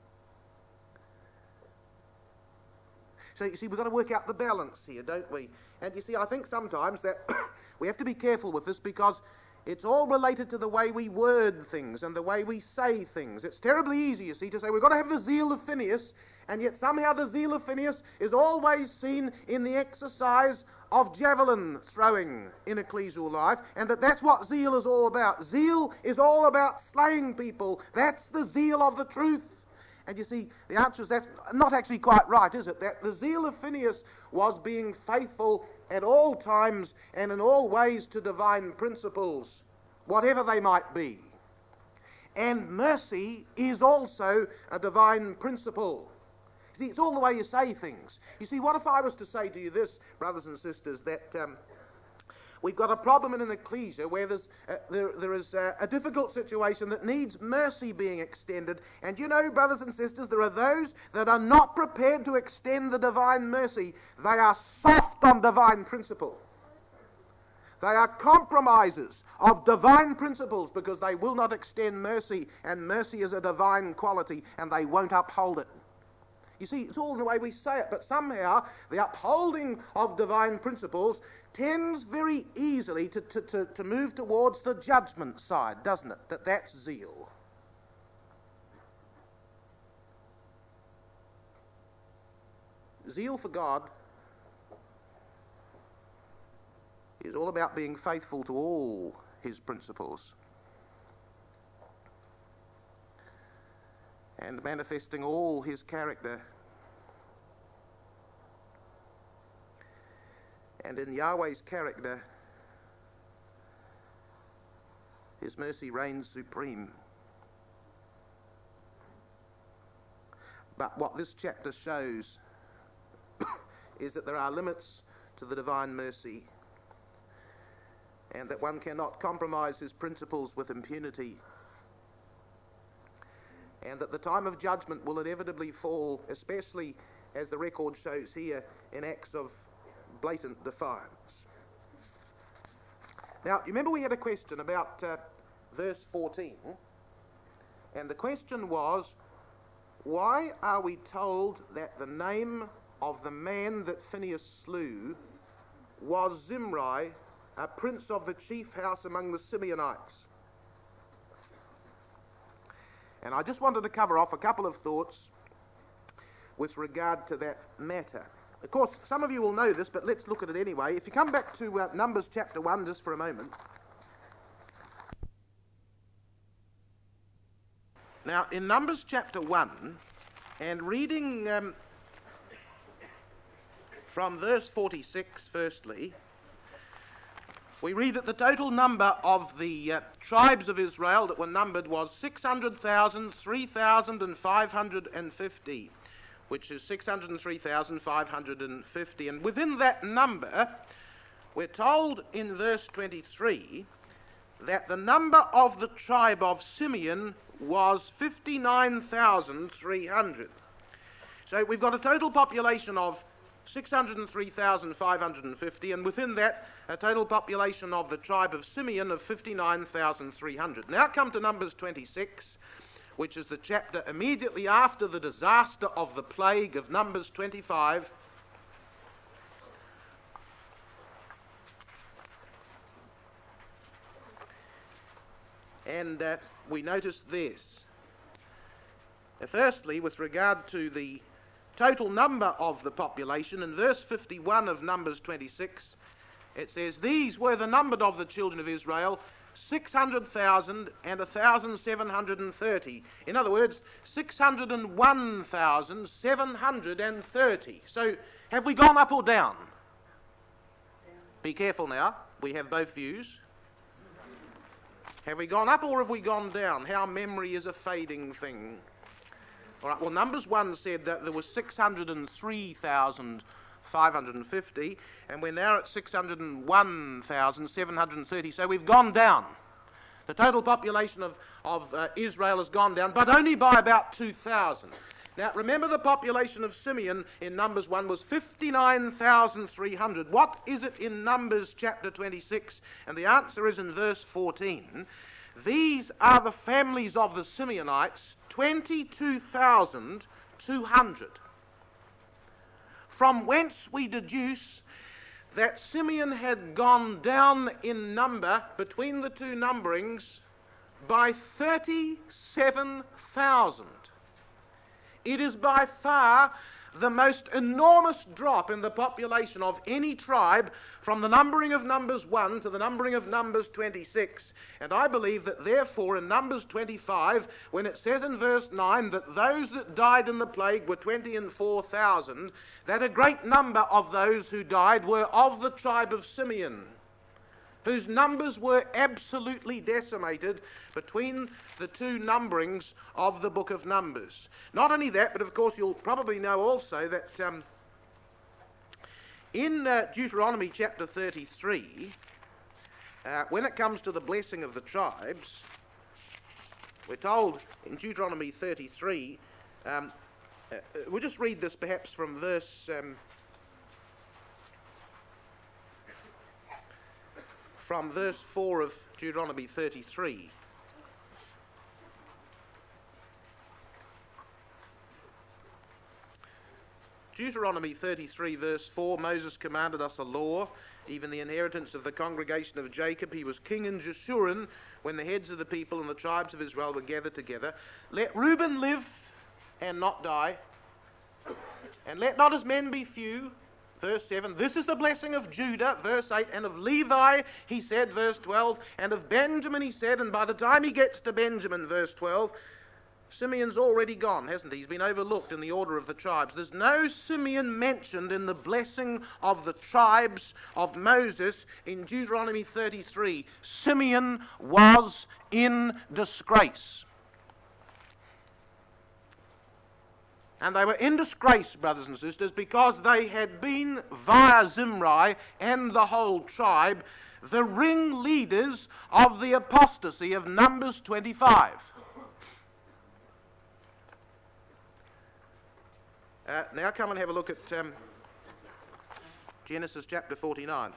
So you see, we've got to work out the balance here, don't we? And you see, I think sometimes that we have to be careful with this, because it's all related to the way we word things and the way we say things. It's terribly easy, you see, to say we've got to have the zeal of Phinehas, and yet somehow the zeal of Phinehas is always seen in the exercise of javelin throwing in ecclesial life, and that that's what zeal is all about. Zeal is all about slaying people. That's the zeal of the truth. And you see, the answer is that's not actually quite right, is it? That the zeal of Phinehas was being faithful at all times and in all ways to divine principles, whatever they might be. And mercy is also a divine principle. See, it's all the way you say things. You see, what if I was to say to you this, brothers and sisters, that um, we've got a problem in an ecclesia where there's, uh, there, there is uh, a difficult situation that needs mercy being extended. And you know, brothers and sisters, there are those that are not prepared to extend the divine mercy. They are soft on divine principle. They are compromisers of divine principles because they will not extend mercy, and mercy is a divine quality, and they won't uphold it. You see, it's all in the way we say it, but somehow the upholding of divine principles tends very easily to, to, to, to move towards the judgment side, doesn't it? That that's zeal. Zeal for God is all about being faithful to all his principles and manifesting all his character. And in Yahweh's character, his mercy reigns supreme. But what this chapter shows is that there are limits to the divine mercy, and that one cannot compromise his principles with impunity, and that the time of judgment will inevitably fall, especially as the record shows here, in acts of blatant defiance. Now, you remember we had a question about uh, verse fourteen, and the question was, why are we told that the name of the man that Phinehas slew was Zimri, a prince of the chief house among the Simeonites? And I just wanted to cover off a couple of thoughts with regard to that matter. Of course, some of you will know this, but let's look at it anyway. If you come back to uh, Numbers chapter one just for a moment. Now, in Numbers chapter one, and reading um, from verse forty-six, firstly, we read that the total number of the uh, tribes of Israel that were numbered was six hundred thousand, three thousand five hundred fifty, which is six hundred three thousand five hundred fifty. And within that number, we're told in verse twenty-three that the number of the tribe of Simeon was fifty-nine thousand three hundred. So we've got a total population of six hundred three thousand five hundred fifty, and within that, a total population of the tribe of Simeon of fifty-nine thousand three hundred. Now come to Numbers twenty-six, which is the chapter immediately after the disaster of the plague of Numbers twenty-five. And uh, we notice this. Uh, firstly, with regard to the total number of the population, in verse fifty-one of Numbers twenty-six, it says, "These were the numbered of the children of Israel, six hundred thousand and one thousand seven hundred thirty. In other words, six hundred one thousand seven hundred thirty. So, have we gone up or down? Be careful now. We have both views. Have we gone up or have we gone down? How memory is a fading thing. All right, well, Numbers one said that there was six hundred three thousand five hundred fifty, and we're now at six hundred one thousand seven hundred thirty, so we've gone down. The total population of, of uh, Israel has gone down, but only by about two thousand. Now, remember the population of Simeon in Numbers one was fifty-nine thousand three hundred. What is it in Numbers chapter twenty-six? And the answer is in verse fourteen. These are the families of the Simeonites, twenty-two thousand two hundred. From whence we deduce that Simeon had gone down in number between the two numberings by thirty-seven thousand. It is by far the most enormous drop in the population of any tribe from the numbering of Numbers one to the numbering of Numbers twenty-six. And I believe that therefore in Numbers twenty-five, when it says in verse nine that those that died in the plague were twenty and four thousand, that a great number of those who died were of the tribe of Simeon, whose numbers were absolutely decimated between the two numberings of the book of Numbers. Not only that, but of course you'll probably know also that um, in uh, Deuteronomy chapter thirty-three, uh, when it comes to the blessing of the tribes, we're told in Deuteronomy thirty-three, um, uh, we'll just read this perhaps from verse... Um, from verse four of Deuteronomy thirty-three. Deuteronomy thirty-three verse four, Moses commanded us a law, even the inheritance of the congregation of Jacob. He was king in Jeshurun when the heads of the people and the tribes of Israel were gathered together. Let Reuben live and not die, and let not his men be few. Verse seven, this is the blessing of Judah. Verse eight, and of Levi, he said, verse twelve, and of Benjamin, he said, and by the time he gets to Benjamin, verse twelve, Simeon's already gone, hasn't he? He's been overlooked in the order of the tribes. There's no Simeon mentioned in the blessing of the tribes of Moses in Deuteronomy thirty-three. Simeon was in disgrace. And they were in disgrace, brothers and sisters, because they had been, via Zimri and the whole tribe, the ringleaders of the apostasy of Numbers twenty-five. Uh, now come and have a look at um, Genesis chapter forty-nine.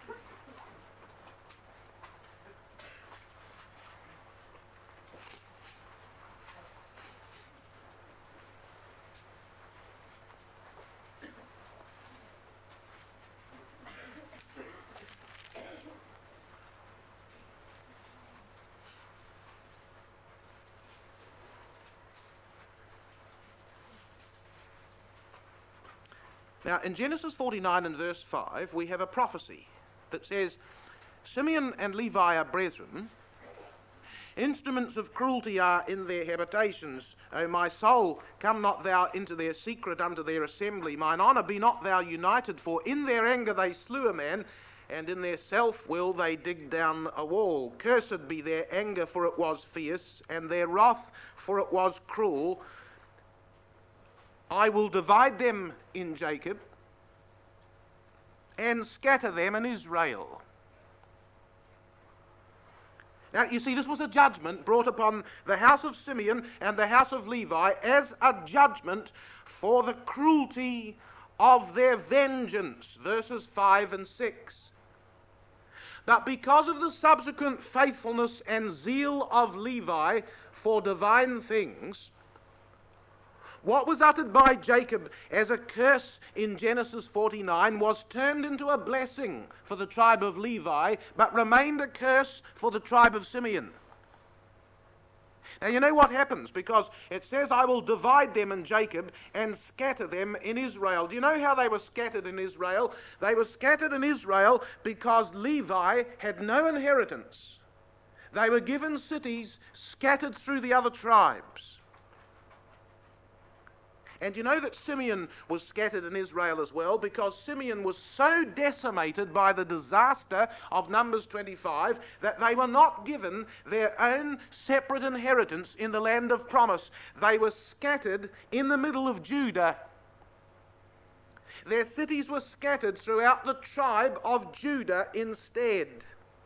Now, in Genesis forty-nine and verse five, we have a prophecy that says, Simeon and Levi are brethren, instruments of cruelty are in their habitations. O my soul, come not thou into their secret unto their assembly. Mine honour be not thou united, for in their anger they slew a man, and in their self-will they dig down a wall. Cursed be their anger, for it was fierce, and their wrath, for it was cruel. I will divide them in Jacob and scatter them in Israel. Now, you see, this was a judgment brought upon the house of Simeon and the house of Levi as a judgment for the cruelty of their vengeance, verses five and six. But because of the subsequent faithfulness and zeal of Levi for divine things, what was uttered by Jacob as a curse in Genesis forty-nine was turned into a blessing for the tribe of Levi, but remained a curse for the tribe of Simeon. Now you know what happens, because it says, I will divide them in Jacob and scatter them in Israel. Do you know how they were scattered in Israel? They were scattered in Israel because Levi had no inheritance. They were given cities scattered through the other tribes. And you know that Simeon was scattered in Israel as well, because Simeon was so decimated by the disaster of Numbers twenty-five that they were not given their own separate inheritance in the land of promise. They were scattered in the middle of Judah. Their cities were scattered throughout the tribe of Judah instead.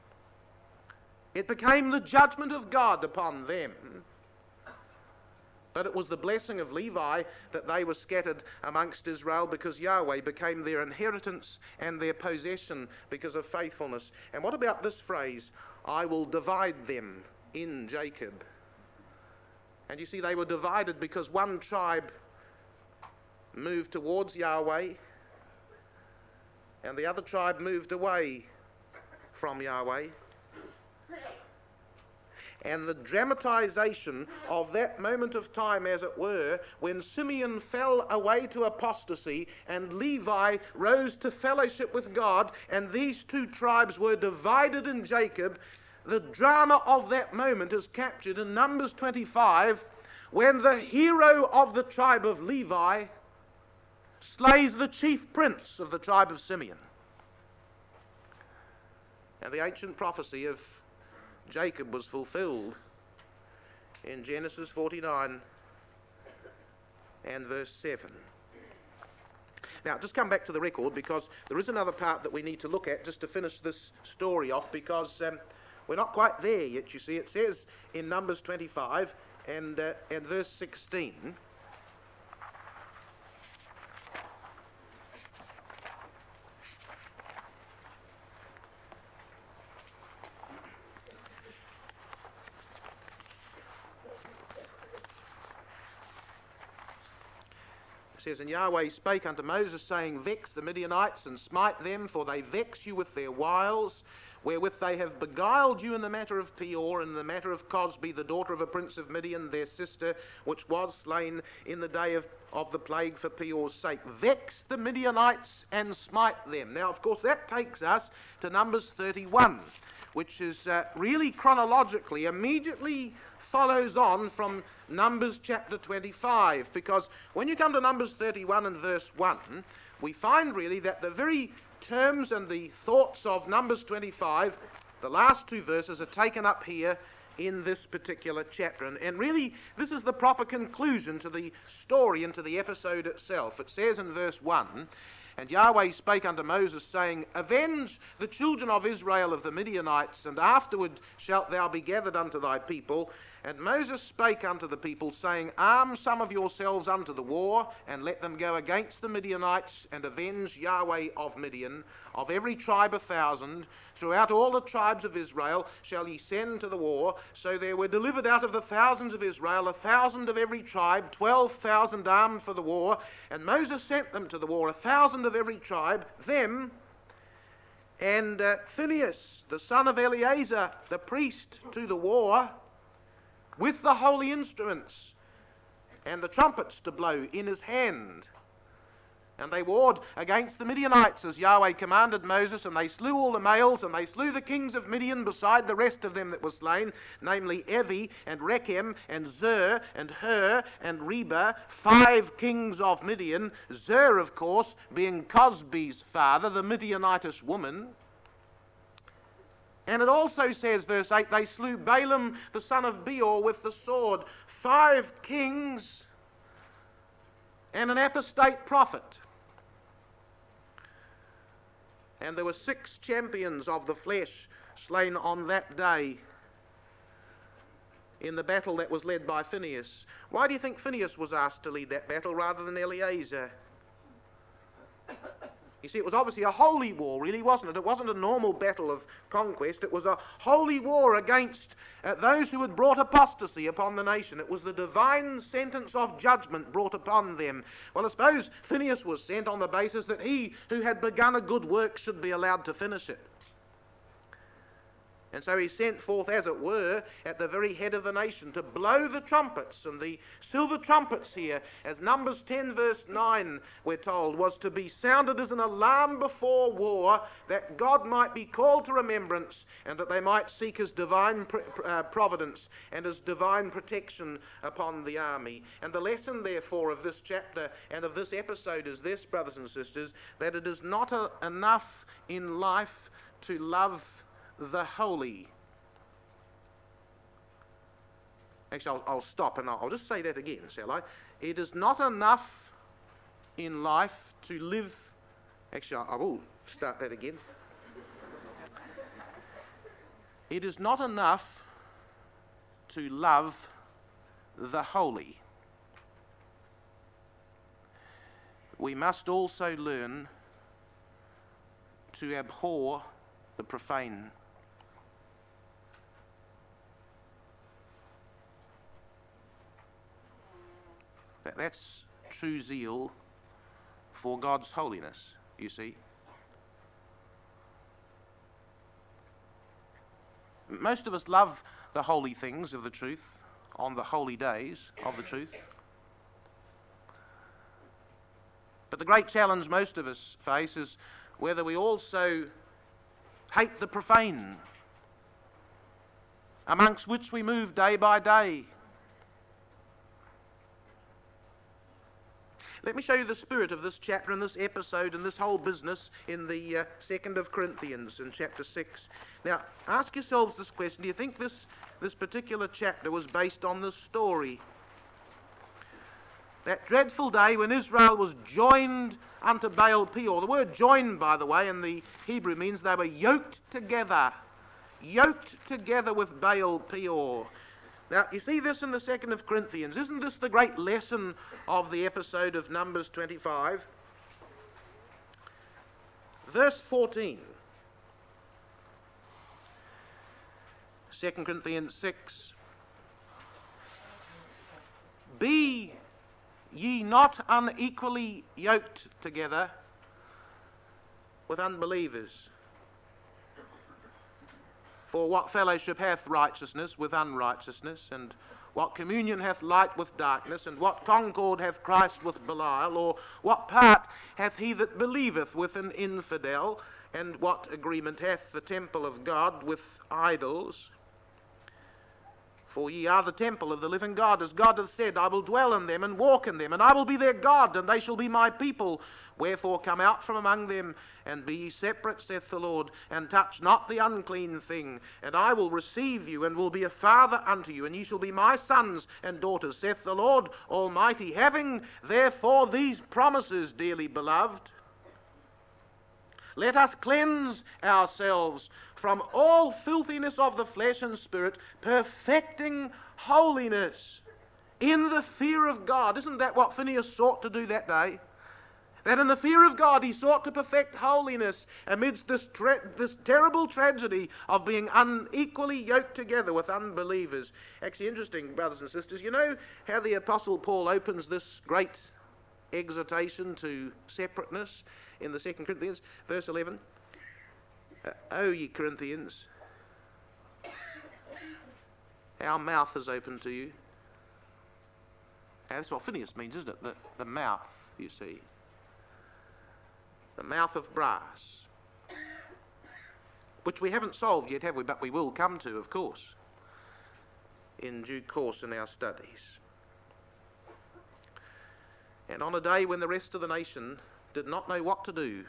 It became the judgment of God upon them. But it was the blessing of Levi that they were scattered amongst Israel, because Yahweh became their inheritance and their possession because of faithfulness. And what about this phrase, I will divide them in Jacob? And you see, they were divided because one tribe moved towards Yahweh and the other tribe moved away from Yahweh. And the dramatization of that moment of time, as it were, when Simeon fell away to apostasy and Levi rose to fellowship with God, and these two tribes were divided in Jacob, the drama of that moment is captured in Numbers twenty-five, when the hero of the tribe of Levi slays the chief prince of the tribe of Simeon. And the ancient prophecy of Jacob was fulfilled in Genesis forty-nine and verse seven. Now, just come back to the record, because there is another part that we need to look at just to finish this story off, because um, we're not quite there yet, you see. It says in Numbers twenty-five and, uh, and verse sixteen, says, And Yahweh spake unto Moses, saying, Vex the Midianites, and smite them, for they vex you with their wiles, wherewith they have beguiled you in the matter of Peor, and in the matter of Cosbi, the daughter of a prince of Midian, their sister, which was slain in the day of, of the plague for Peor's sake. Vex the Midianites and smite them. Now, of course, that takes us to Numbers thirty-one, which is uh, really chronologically immediately follows on from Numbers chapter twenty-five, because when you come to Numbers thirty-one and verse one, we find really that the very terms and the thoughts of Numbers twenty-five, the last two verses, are taken up here in this particular chapter. And, and really, this is the proper conclusion to the story and to the episode itself. It says in verse one, And Yahweh spake unto Moses, saying, Avenge the children of Israel of the Midianites, and afterward shalt thou be gathered unto thy people. And Moses spake unto the people, saying, Arm some of yourselves unto the war, and let them go against the Midianites, and avenge Yahweh of Midian. Of every tribe a thousand, throughout all the tribes of Israel shall ye send to the war. So there were delivered out of the thousands of Israel a thousand of every tribe, twelve thousand armed for the war. And Moses sent them to the war, a thousand of every tribe, them, and uh, Phinehas, the son of Eleazar, the priest, to the war, with the holy instruments and the trumpets to blow in his hand. And they warred against the Midianites as Yahweh commanded Moses, and they slew all the males, and they slew the kings of Midian beside the rest of them that were slain, namely Evi and Rechem and Zur and Hur and Reba, five kings of Midian, Zur, of course, being Cosbi's father, the Midianitish woman. And it also says, verse eight, they slew Balaam the son of Beor with the sword. Five kings and an apostate prophet. And there were six champions of the flesh slain on that day in the battle that was led by Phinehas. Why do you think Phinehas was asked to lead that battle rather than Eleazar? You see, it was obviously a holy war, really, wasn't it? It wasn't a normal battle of conquest. It was a holy war against uh, those who had brought apostasy upon the nation. It was the divine sentence of judgment brought upon them. Well, I suppose Phinehas was sent on the basis that he who had begun a good work should be allowed to finish it. And so he sent forth, as it were, at the very head of the nation to blow the trumpets. And the silver trumpets here, as Numbers ten verse nine, we're told, was to be sounded as an alarm before war, that God might be called to remembrance, and that they might seek his divine pr- uh, providence and his divine protection upon the army. And the lesson, therefore, of this chapter and of this episode is this, brothers and sisters, that it is not a, enough in life to love the holy. Actually, I'll, I'll stop and I'll, I'll just say that again, shall I? It is not enough in life to live... Actually, I will start that again. It is not enough to love the holy. we must also learn to abhor the profane. That, that's true zeal for God's holiness, you see. Most of us love the holy things of the truth on the holy days of the truth. But the great challenge most of us face is whether we also hate the profane, amongst which we move day by day. Let me show you the spirit of this chapter and this episode and this whole business in the uh, second of Corinthians in chapter six. Now, ask yourselves this question. Do you think this, this particular chapter was based on this story? That dreadful day when Israel was joined unto Baal Peor. The word joined, by the way, in the Hebrew means they were yoked together. Yoked together with Baal Peor. Now, you see this in the second of Corinthians. Isn't this the great lesson of the episode of Numbers twenty-five? Verse fourteen. Second Corinthians six. Be ye not unequally yoked together with unbelievers. For what fellowship hath righteousness with unrighteousness, and what communion hath light with darkness, and what concord hath Christ with Belial, or what part hath he that believeth with an infidel, and what agreement hath the temple of God with idols? For ye are the temple of the living God, as God hath said, I will dwell in them and walk in them, and I will be their God, and they shall be my people. Wherefore come out from among them, and be ye separate, saith the Lord, and touch not the unclean thing. And I will receive you, and will be a father unto you, and ye shall be my sons and daughters, saith the Lord Almighty. Having therefore these promises, dearly beloved, let us cleanse ourselves from all filthiness of the flesh and spirit, perfecting holiness in the fear of God. Isn't that what Phinehas sought to do that day? That in the fear of God he sought to perfect holiness amidst this, tra- this terrible tragedy of being unequally yoked together with unbelievers. Actually interesting, brothers and sisters, you know how the Apostle Paul opens this great exhortation to separateness in the second Corinthians, verse eleven? Uh, O ye Corinthians, our mouth is open to you. Now, that's what Phinehas means, isn't it? The, the mouth, you see. The mouth of brass, which we haven't solved yet, have we? But we will come to, of course, in due course in our studies. And on a day when the rest of the nation did not know what to do,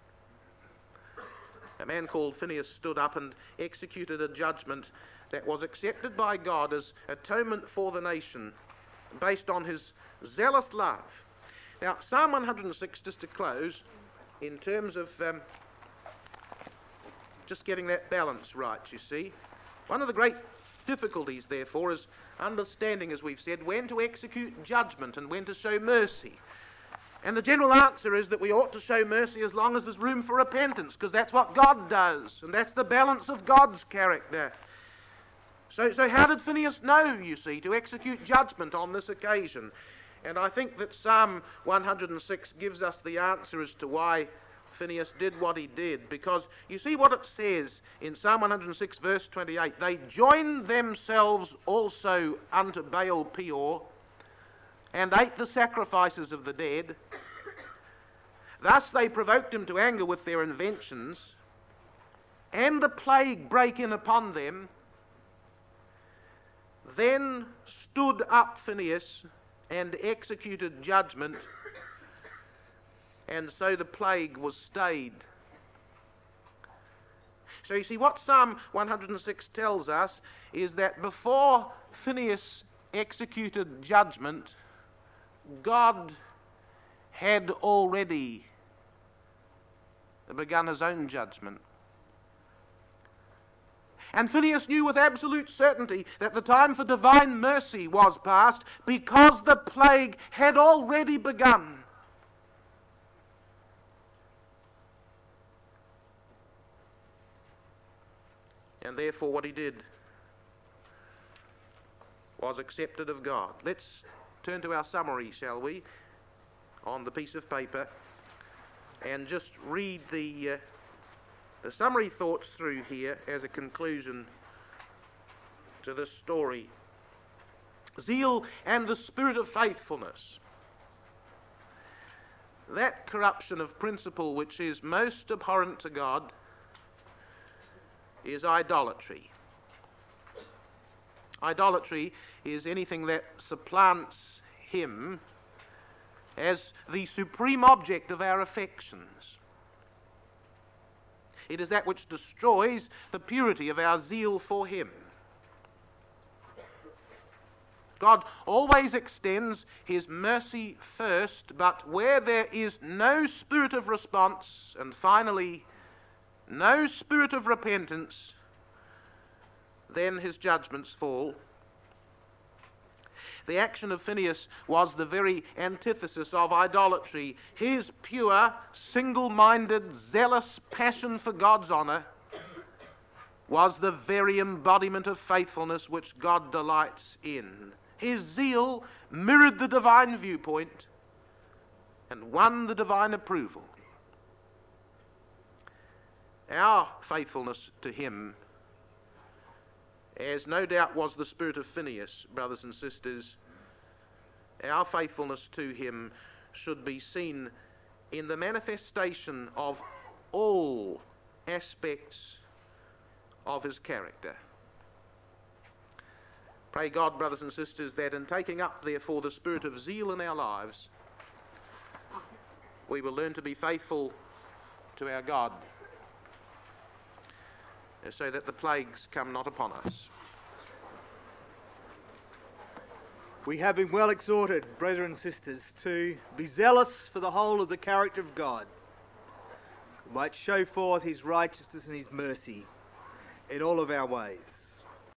a man called Phinehas stood up and executed a judgment that was accepted by God as atonement for the nation, based on his zealous love. Now, Psalm one hundred six, just to close, in terms of um, just getting that balance right, you see. One of the great difficulties, therefore, is understanding, as we've said, when to execute judgment and when to show mercy. And the general answer is that we ought to show mercy as long as there's room for repentance, because that's what God does, and that's the balance of God's character. So, so how did Phinehas know, you see, to execute judgment on this occasion? And I think that Psalm one hundred six gives us the answer as to why Phinehas did what he did. Because you see what it says in Psalm one hundred six, verse twenty-eight. They joined themselves also unto Baal Peor, and ate the sacrifices of the dead. Thus they provoked him to anger with their inventions, and the plague brake in upon them. Then stood up Phinehas and executed judgment, and so the plague was stayed. So you see, what Psalm one hundred six tells us is that before Phinehas executed judgment, God had already begun his own judgment. And Phinehas knew with absolute certainty that the time for divine mercy was past, because the plague had already begun. And therefore what he did was accepted of God. Let's turn to our summary, shall we, on the piece of paper, and just read the, uh, the summary thoughts through here as a conclusion to this story. Zeal and the spirit of faithfulness. That corruption of principle which is most abhorrent to God is idolatry. Idolatry is anything that supplants Him as the supreme object of our affections. It is that which destroys the purity of our zeal for Him. God always extends His mercy first, but where there is no spirit of response, and finally, no spirit of repentance, then His judgments fall. The action of Phinehas was the very antithesis of idolatry. His pure, single-minded, zealous passion for God's honour was the very embodiment of faithfulness which God delights in. His zeal mirrored the divine viewpoint and won the divine approval. Our faithfulness to Him, as no doubt was the spirit of Phinehas, brothers and sisters, our faithfulness to Him should be seen in the manifestation of all aspects of His character. Pray God, brothers and sisters, that in taking up, therefore, the spirit of zeal in our lives, we will learn to be faithful to our God, so that the plagues come not upon us. We have been well exhorted, brethren and sisters, to be zealous for the whole of the character of God, who might show forth His righteousness and His mercy in all of our ways.